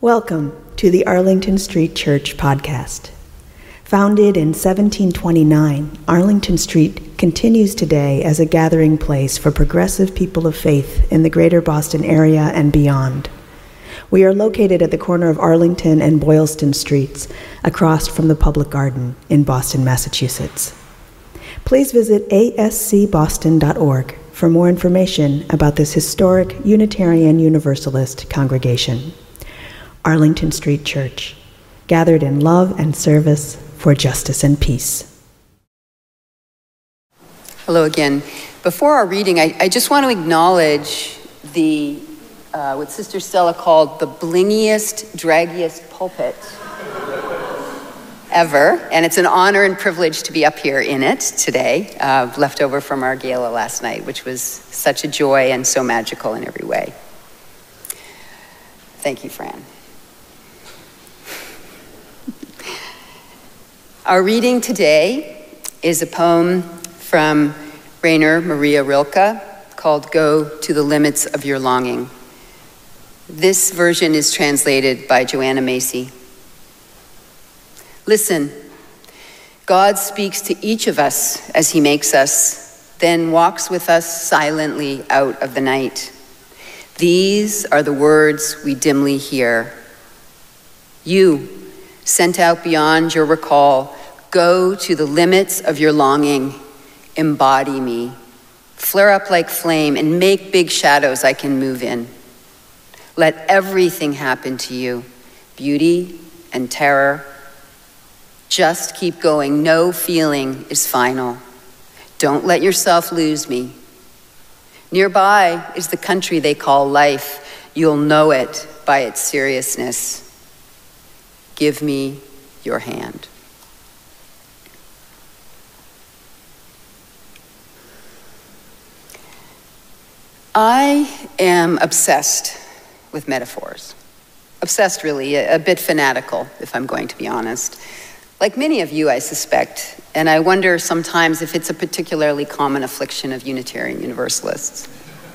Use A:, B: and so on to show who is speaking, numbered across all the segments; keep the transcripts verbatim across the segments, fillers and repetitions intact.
A: Welcome to the Arlington Street Church podcast. Founded in seventeen twenty-nine, Arlington Street continues today as a gathering place for progressive people of faith in the greater Boston area and beyond. We are located at the corner of Arlington and Boylston Streets, across from the Public Garden in Boston, Massachusetts. Please visit a s c boston dot org for more information about this historic Unitarian Universalist congregation. Arlington Street Church, gathered in love and service for justice and peace.
B: Hello again. Before our reading, I, I just want to acknowledge the, uh, what Sister Stella called the blingiest, draggiest pulpit ever. And it's an honor and privilege to be up here in it today, uh, left over from our gala last night, which was such a joy and so magical in every way. Thank you, Fran. Our reading today is a poem from Rainer Maria Rilke called Go to the Limits of Your Longing. This version is translated by Joanna Macy. Listen, God speaks to each of us as he makes us, then walks with us silently out of the night. These are the words we dimly hear. You, sent out beyond your recall, go to the limits of your longing, embody me, flare up like flame and make big shadows I can move in. Let everything happen to you, beauty and terror. Just keep going, no feeling is final. Don't let yourself lose me. Nearby is the country they call life. You'll know it by its seriousness. Give me your hand. I am obsessed with metaphors. Obsessed, really, a, a bit fanatical, if I'm going to be honest. Like many of you, I suspect, and I wonder sometimes if it's a particularly common affliction of Unitarian Universalists.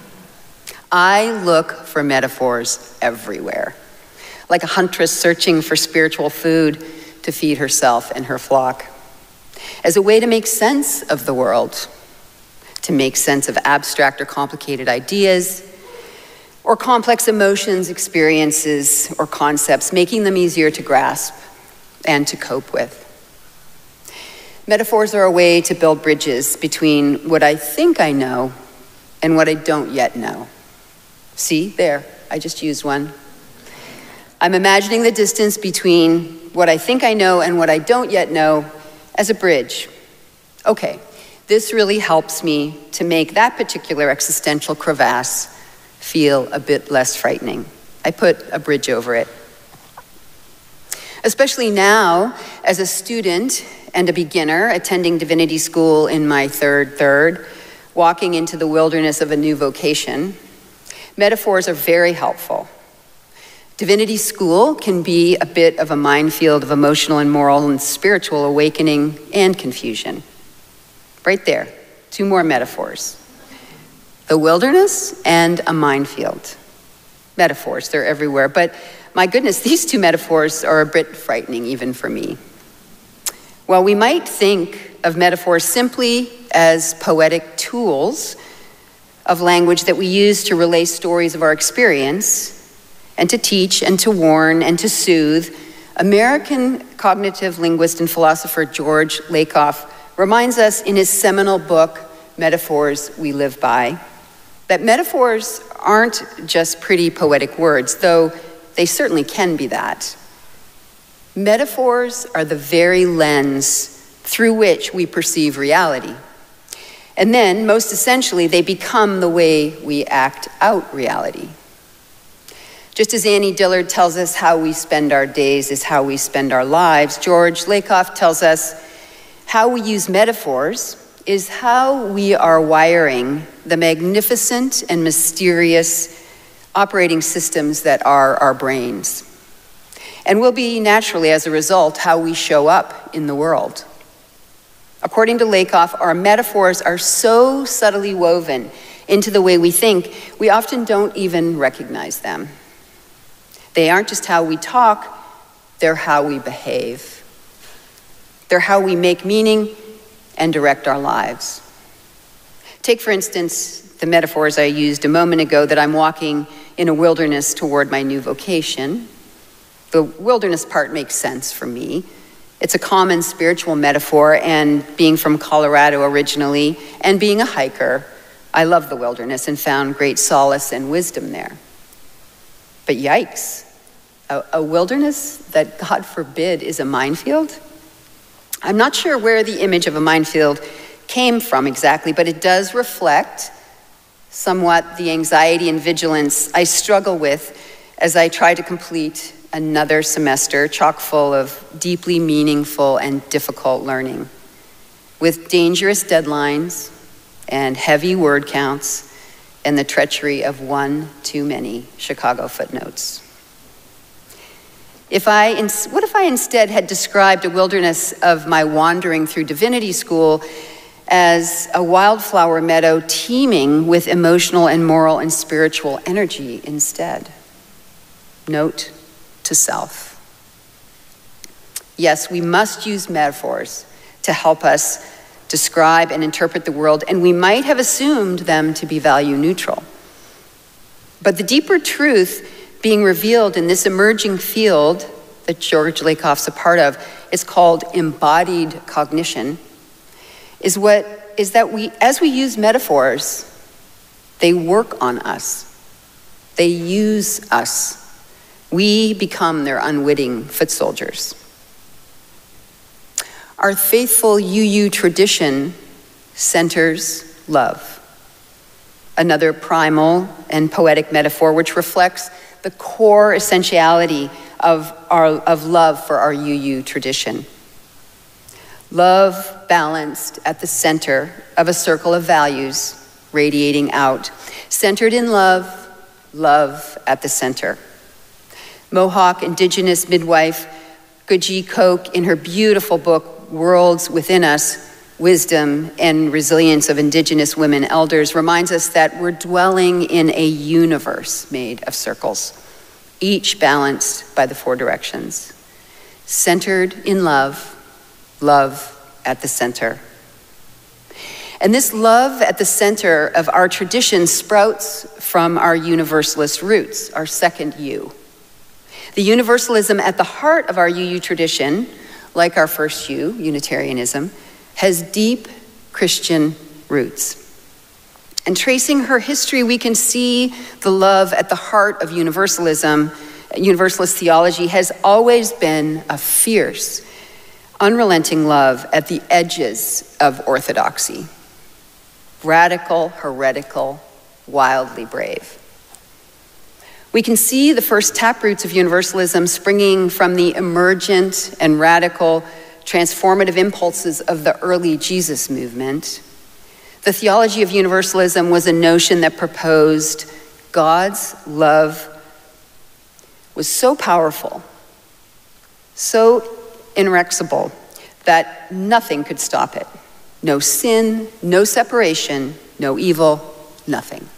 B: I look for metaphors everywhere, like a huntress searching for spiritual food to feed herself and her flock, as a way to make sense of the world, to make sense of abstract or complicated ideas, or complex emotions, experiences, or concepts, making them easier to grasp and to cope with. Metaphors are a way to build bridges between what I think I know and what I don't yet know. See, there, I just used one. I'm imagining the distance between what I think I know and what I don't yet know as a bridge. Okay, this really helps me to make that particular existential crevasse feel a bit less frightening. I put a bridge over it. Especially now, as a student and a beginner attending divinity school in my third third, walking into the wilderness of a new vocation, metaphors are very helpful. Divinity school can be a bit of a minefield of emotional and moral and spiritual awakening and confusion. Right there, two more metaphors. The wilderness and a minefield. Metaphors, they're everywhere, but my goodness, these two metaphors are a bit frightening even for me. While we might think of metaphors simply as poetic tools of language that we use to relay stories of our experience, and to teach, and to warn, and to soothe, American cognitive linguist and philosopher George Lakoff reminds us in his seminal book, Metaphors We Live By, that metaphors aren't just pretty poetic words, though they certainly can be that. Metaphors are the very lens through which we perceive reality. And then, most essentially, they become the way we act out reality. Just as Annie Dillard tells us how we spend our days is how we spend our lives, George Lakoff tells us how we use metaphors is how we are wiring the magnificent and mysterious operating systems that are our brains, and will be naturally, as a result, how we show up in the world. According to Lakoff, our metaphors are so subtly woven into the way we think, we often don't even recognize them. They aren't just how we talk, they're how we behave. They're how we make meaning and direct our lives. Take, for instance, the metaphors I used a moment ago that I'm walking in a wilderness toward my new vocation. The wilderness part makes sense for me. It's a common spiritual metaphor, and being from Colorado originally and being a hiker, I love the wilderness and found great solace and wisdom there. But yikes, a, a wilderness that, God forbid, is a minefield? I'm not sure where the image of a minefield came from exactly, but it does reflect somewhat the anxiety and vigilance I struggle with as I try to complete another semester chock full of deeply meaningful and difficult learning, with dangerous deadlines and heavy word counts and the treachery of one too many Chicago footnotes. If I, what if I instead had described a wilderness of my wandering through divinity school as a wildflower meadow teeming with emotional and moral and spiritual energy instead? Note to self. Yes, we must use metaphors to help us describe and interpret the world, and we might have assumed them to be value neutral. But the deeper truth being revealed in this emerging field that George Lakoff's a part of is called embodied cognition, is what is that we, as we use metaphors, they work on us. They use us. We become their unwitting foot soldiers. Our faithful U U tradition centers love, another primal and poetic metaphor which reflects the core essentiality of, our, of love for our U U tradition. Love balanced at the center of a circle of values radiating out, centered in love, love at the center. Mohawk Indigenous midwife Guji Koch, in her beautiful book, Worlds Within Us, Wisdom and Resilience of Indigenous Women Elders, reminds us that we're dwelling in a universe made of circles, each balanced by the four directions, centered in love, love at the center. And this love at the center of our tradition sprouts from our universalist roots, our second U. The universalism at the heart of our U U tradition, like our first U, Unitarianism, has deep Christian roots. And tracing her history, we can see the love at the heart of universalism. Universalist theology has always been a fierce, unrelenting love at the edges of orthodoxy. Radical, heretical, wildly brave. We can see the first taproots of universalism springing from the emergent and radical transformative impulses of the early Jesus movement. The theology of universalism was a notion that proposed God's love was so powerful, so inexorable, that nothing could stop it. No sin, no separation, no evil, nothing.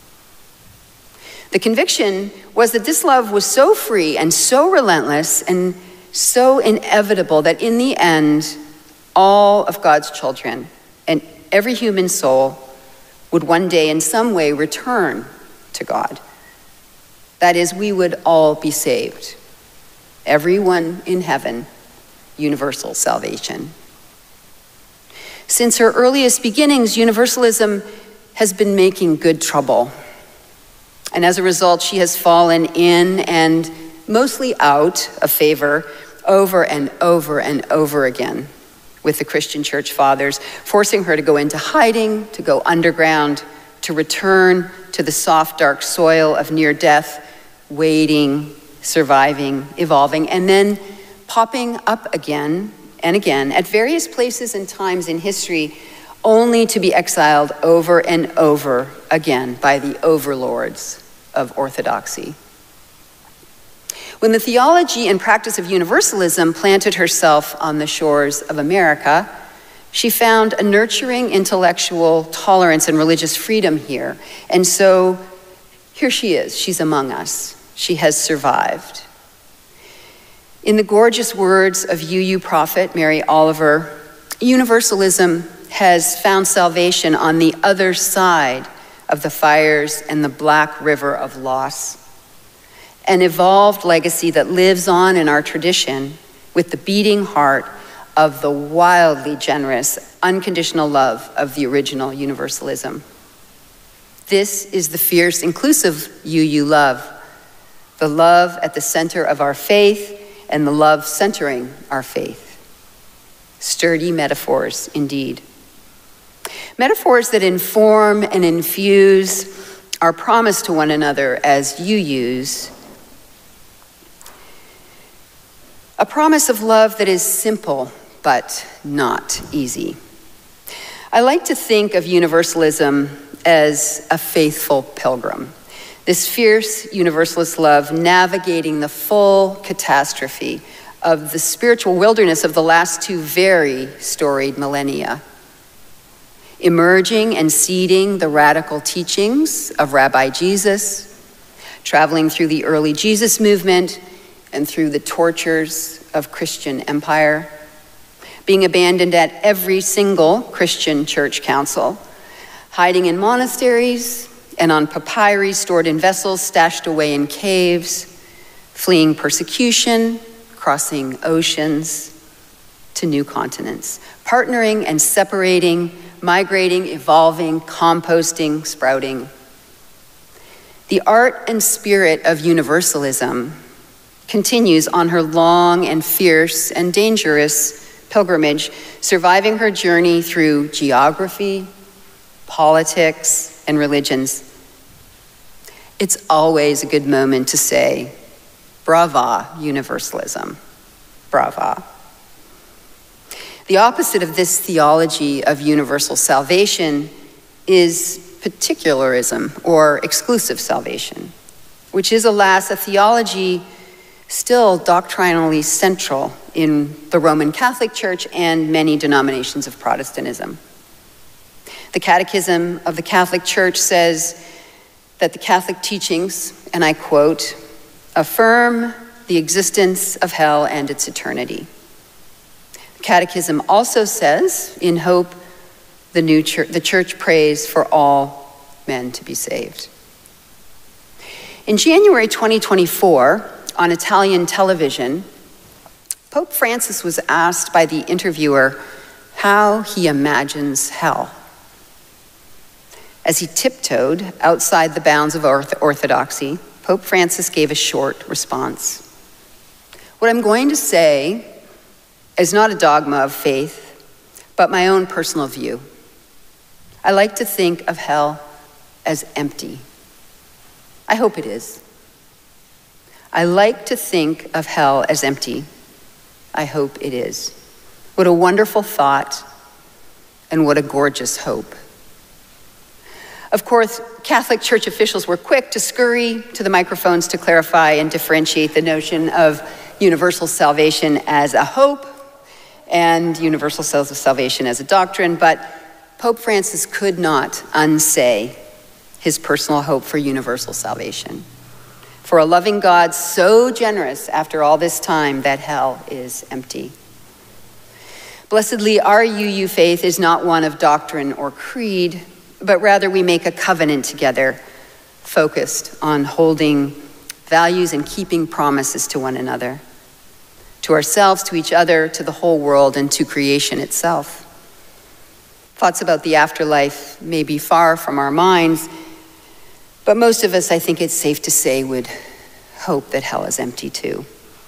B: The conviction was that this love was so free and so relentless and so inevitable that in the end, all of God's children and every human soul would one day in some way return to God. That is, we would all be saved. Everyone in heaven, universal salvation. Since her earliest beginnings, universalism has been making good trouble. And as a result, she has fallen in and mostly out of favor over and over and over again with the Christian church fathers, forcing her to go into hiding, to go underground, to return to the soft, dark soil of near death, waiting, surviving, evolving, and then popping up again and again at various places and times in history, only to be exiled over and over again by the overlords of orthodoxy. When the theology and practice of universalism planted herself on the shores of America, she found a nurturing intellectual tolerance and religious freedom here. And so here she is, she's among us, she has survived. In the gorgeous words of U U prophet Mary Oliver, universalism has found salvation on the other side of the fires and the black river of loss. An evolved legacy that lives on in our tradition with the beating heart of the wildly generous, unconditional love of the original universalism. This is the fierce, inclusive U U love, the love at the center of our faith and the love centering our faith. Sturdy metaphors indeed. Metaphors that inform and infuse our promise to one another as U Us. A promise of love that is simple but not easy. I like to think of universalism as a faithful pilgrim. This fierce universalist love navigating the full catastrophe of the spiritual wilderness of the last two very storied millennia. Emerging and seeding the radical teachings of Rabbi Jesus, traveling through the early Jesus movement and through the tortures of Christian empire, being abandoned at every single Christian church council, hiding in monasteries and on papyri stored in vessels stashed away in caves, fleeing persecution, crossing oceans to new continents, partnering and separating, migrating, evolving, composting, sprouting. The art and spirit of universalism continues on her long and fierce and dangerous pilgrimage, surviving her journey through geography, politics, and religions. It's always a good moment to say, brava, universalism, brava. The opposite of this theology of universal salvation is particularism or exclusive salvation, which is, alas, a theology still doctrinally central in the Roman Catholic Church and many denominations of Protestantism. The Catechism of the Catholic Church says that the Catholic teachings, and I quote, affirm the existence of hell and its eternity. The Catechism also says, in hope, the new church, the church prays for all men to be saved. In January twenty twenty-four, on Italian television, Pope Francis was asked by the interviewer how he imagines hell. As he tiptoed outside the bounds of orthodoxy, Pope Francis gave a short response. What I'm going to say is not a dogma of faith, but my own personal view. I like to think of hell as empty. I hope it is. I like to think of hell as empty. I hope it is. What a wonderful thought, and what a gorgeous hope. Of course, Catholic Church officials were quick to scurry to the microphones to clarify and differentiate the notion of universal salvation as a hope and universal salvation as a doctrine, but Pope Francis could not unsay his personal hope for universal salvation. For a loving God so generous after all this time that hell is empty. Blessedly, our U U faith is not one of doctrine or creed, but rather we make a covenant together, focused on holding values and keeping promises to one another, to ourselves, to each other, to the whole world, and to creation itself. Thoughts about the afterlife may be far from our minds, but most of us, I think it's safe to say, would hope that hell is empty too.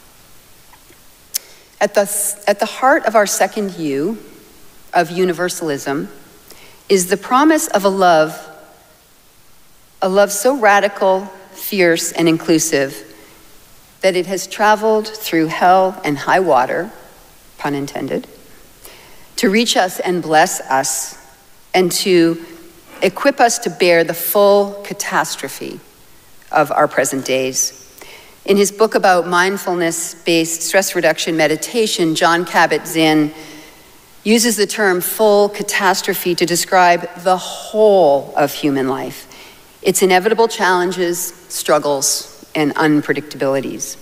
B: At the, at the heart of our second U, of universalism, is the promise of a love, a love so radical, fierce, and inclusive that it has traveled through hell and high water, pun intended, to reach us and bless us, and to equip us to bear the full catastrophe of our present days. In his book about mindfulness-based stress reduction meditation, Jon Kabat-Zinn uses the term full catastrophe to describe the whole of human life, its inevitable challenges, struggles, and unpredictabilities.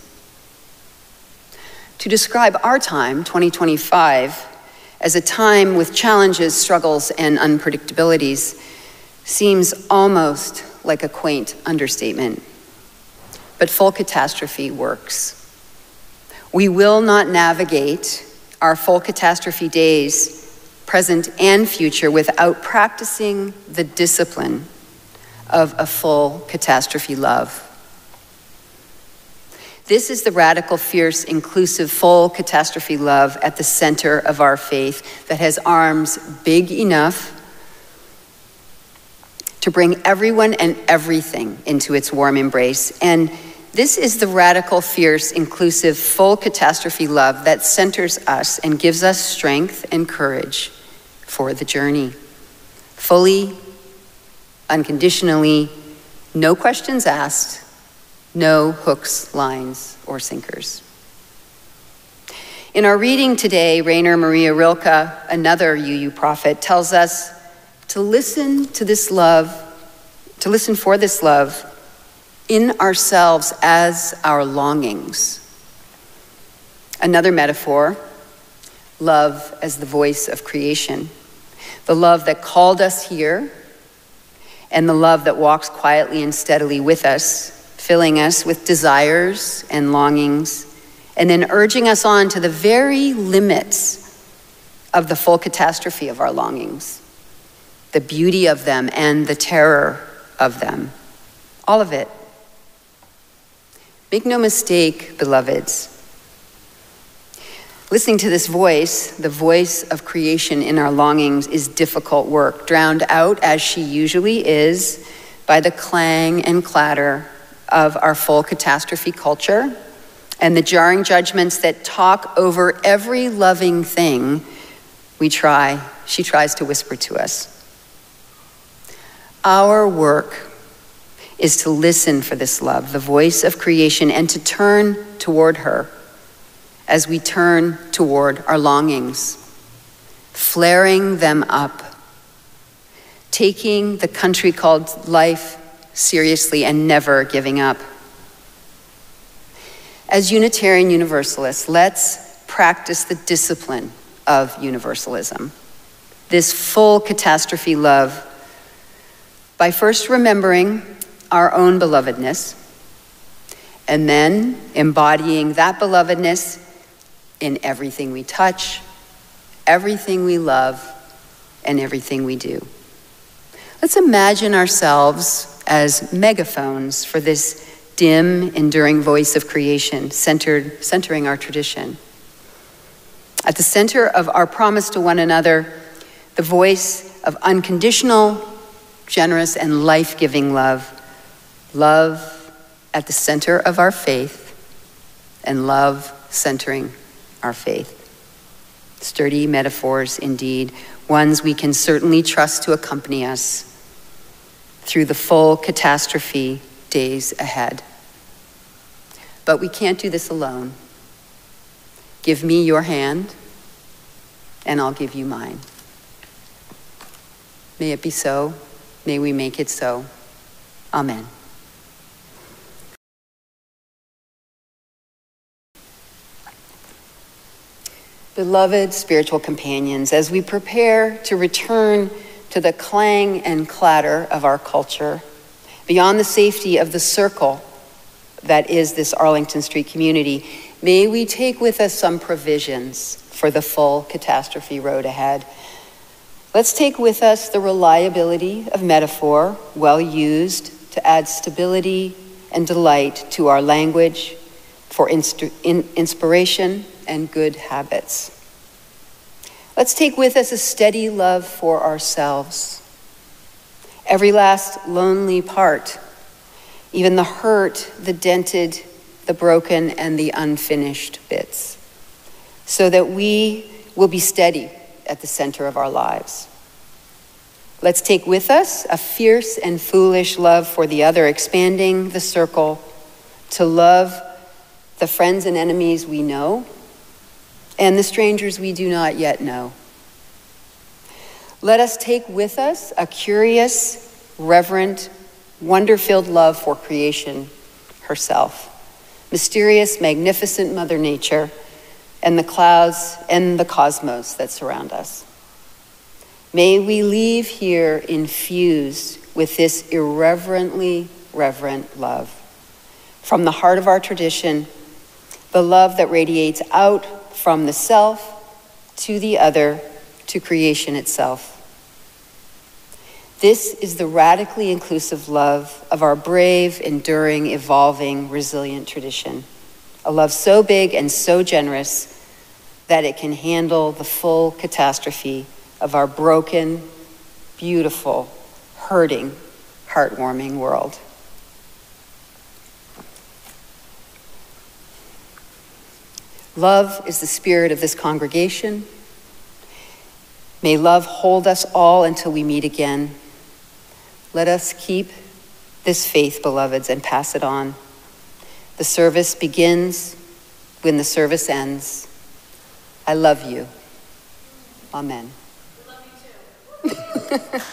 B: To describe our time, twenty twenty-five, as a time with challenges, struggles, and unpredictabilities seems almost like a quaint understatement. But full catastrophe works. We will not navigate our full catastrophe days, present and future, without practicing the discipline of a full catastrophe love. This is the radical, fierce, inclusive, full catastrophe love at the center of our faith that has arms big enough to bring everyone and everything into its warm embrace. And this is the radical, fierce, inclusive, full catastrophe love that centers us and gives us strength and courage for the journey. Fully, unconditionally, no questions asked, no hooks, lines, or sinkers. In our reading today, Rainer Maria Rilke, another U U prophet, tells us to listen to this love, to listen for this love in ourselves as our longings. Another metaphor, love as the voice of creation, the love that called us here, and the love that walks quietly and steadily with us, filling us with desires and longings, and then urging us on to the very limits of the full catastrophe of our longings, the beauty of them and the terror of them, all of it. Make no mistake, beloveds, listening to this voice, the voice of creation in our longings, is difficult work, drowned out, as she usually is, by the clang and clatter of our full catastrophe culture and the jarring judgments that talk over every loving thing we try, she tries to whisper to us. Our work is to listen for this love, the voice of creation, and to turn toward her as we turn toward our longings, flaring them up, taking the country called life seriously and never giving up. As Unitarian Universalists, let's practice the discipline of universalism, this full catastrophe love, by first remembering our own belovedness and then embodying that belovedness in everything we touch, everything we love, and everything we do. Let's imagine ourselves as megaphones for this dim, enduring voice of creation, centered, centering our tradition. At the center of our promise to one another, the voice of unconditional, generous, and life-giving love. Love at the center of our faith, and love centering our faith. Sturdy metaphors indeed, ones we can certainly trust to accompany us through the full catastrophe days ahead. But we can't do this alone. Give me your hand, and I'll give you mine. May it be so. May we make it so. Amen. Beloved spiritual companions, as we prepare to return to the clang and clatter of our culture, beyond the safety of the circle that is this Arlington Street community, may we take with us some provisions for the full catastrophe road ahead. Let's take with us the reliability of metaphor, well used to add stability and delight to our language, for inst- in- inspiration and good habits. Let's take with us a steady love for ourselves. Every last lonely part, even the hurt, the dented, the broken, and the unfinished bits, so that we will be steady at the center of our lives. Let's take with us a fierce and foolish love for the other, expanding the circle to love the friends and enemies we know and the strangers we do not yet know. Let us take with us a curious, reverent, wonder-filled love for creation, herself, mysterious, magnificent Mother Nature, and the clouds and the cosmos that surround us. May we leave here infused with this irreverently reverent love. From the heart of our tradition, the love that radiates out from the self to the other, to creation itself. This is the radically inclusive love of our brave, enduring, evolving, resilient tradition. A love so big and so generous that it can handle the full catastrophe of our broken, beautiful, hurting, heartwarming world. Love is the spirit of this congregation. May love hold us all until we meet again. Let us keep this faith, beloveds, and pass it on. The service begins when the service ends. I love you. Amen.
C: We love you too.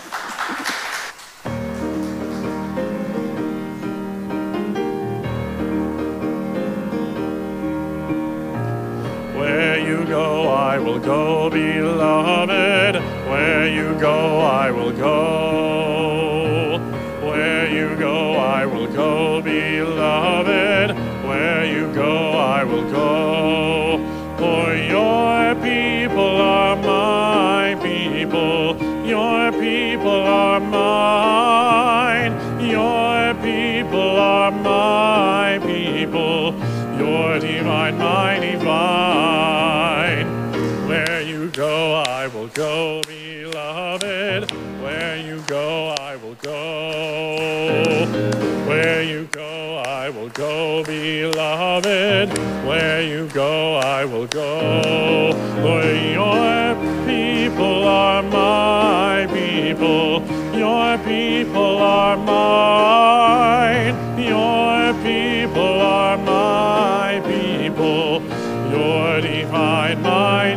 D: Where you go, I will go, beloved. Where you go, I will go. Where you go, I will go, beloved. Where you go, I will go. For your people are my people. Your people are mine. Your people are my people. Your divine, my divine. Where you go, I will go, beloved. Where you go, I will go. Where you go, I will go, beloved. Where you go, I will go. For your people are my people. Your people are mine. Your people are my people. Your divine, my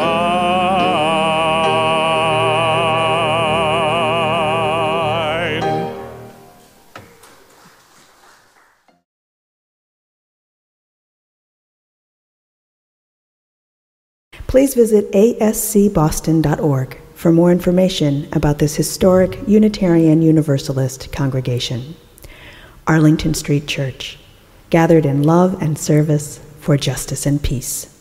D: divine.
A: Please visit a s c boston dot org for more information about this historic Unitarian Universalist congregation. Arlington Street Church, gathered in love and service for justice and peace.